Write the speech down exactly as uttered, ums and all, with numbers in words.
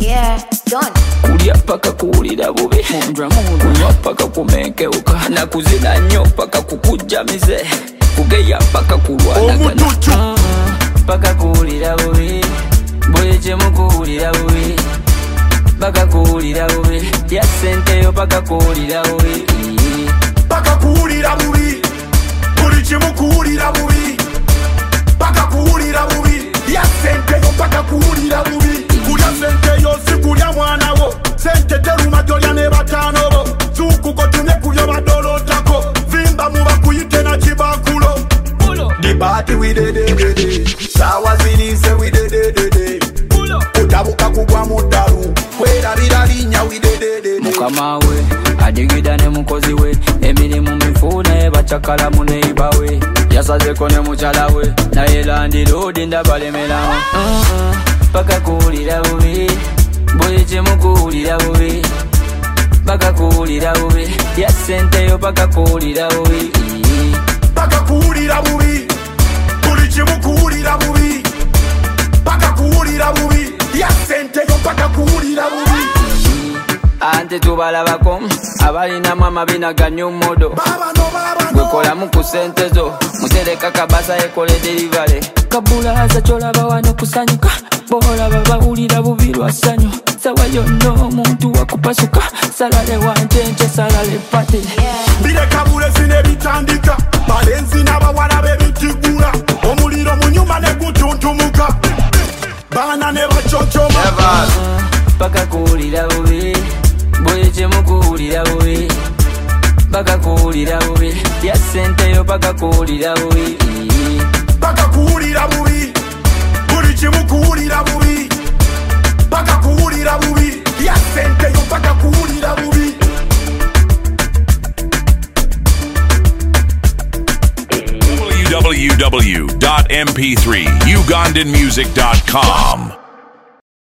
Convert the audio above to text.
Yeah, done. Kulya paka kuwulira bubi, kunywa paka kumenkeuka, nakuzina nnyo paka kukujjamize, kugeya paka kulwanagana, paka kuwulira bubi, buli kimu kuwulira bubi, paka kuwulira bubi, ya sente yo paka kuwulira bubi, paka kuwulira bubi, buli kimu kuwulira bubi, paka kuwulira bubi, ya sente yo paka kuwulira bubi. Kulya sente yo si kulya mwana wo, sente teruma jolya ne batano bo, zukuko tumye kubyo badolotako, vimba muba kuyite na kibakulo. The party we de de de de, sawa zirize we de de de de, utabuka kugwa mudaru, kwera biralinya we de de de de. Mukama we, adigida ne mukozi we, emirimu mifune bachakala mu neighbor we, yasazeko ne muchala we, naye landlord ndabalemera. Paka kuwulira bubi, buli kimu kuwulira bubi, paka kuwulira bubi, ya sente yo paka kuwulira bubi, paka kuwulira bubi, buli kimu kuwulira bubi, paka kuwulira bubi, ya sente yo paka kuwulira bubi. Ante tubalabako abalinamu amabina ga new model, gwekolamu ku sente zo, mutereka kabasa ekole delivery, kabulaza kyolaba wano kusanyuka, boolaba bawulira bubi lwa ssanyu, sawa yonna omuntu wakupasuka, salale wantenche salale pate. Bireka bulezi ne bitandika, balenzi n'abawala bebitigula, omuliro mu nyumba ne gutuntumuka, baana ne baconcoma. Paka kuwulira bubi, buli kimu kuwulira bubi, paka kuwulira bubi, ya sente yo paka kuwulira bubi, paka kuwulira bubi, buli kimu kuwulira bubi, paka kuwulira bubi, ya sente yo paka kuwulira bubi. w w w dot m p three ugandan music dot com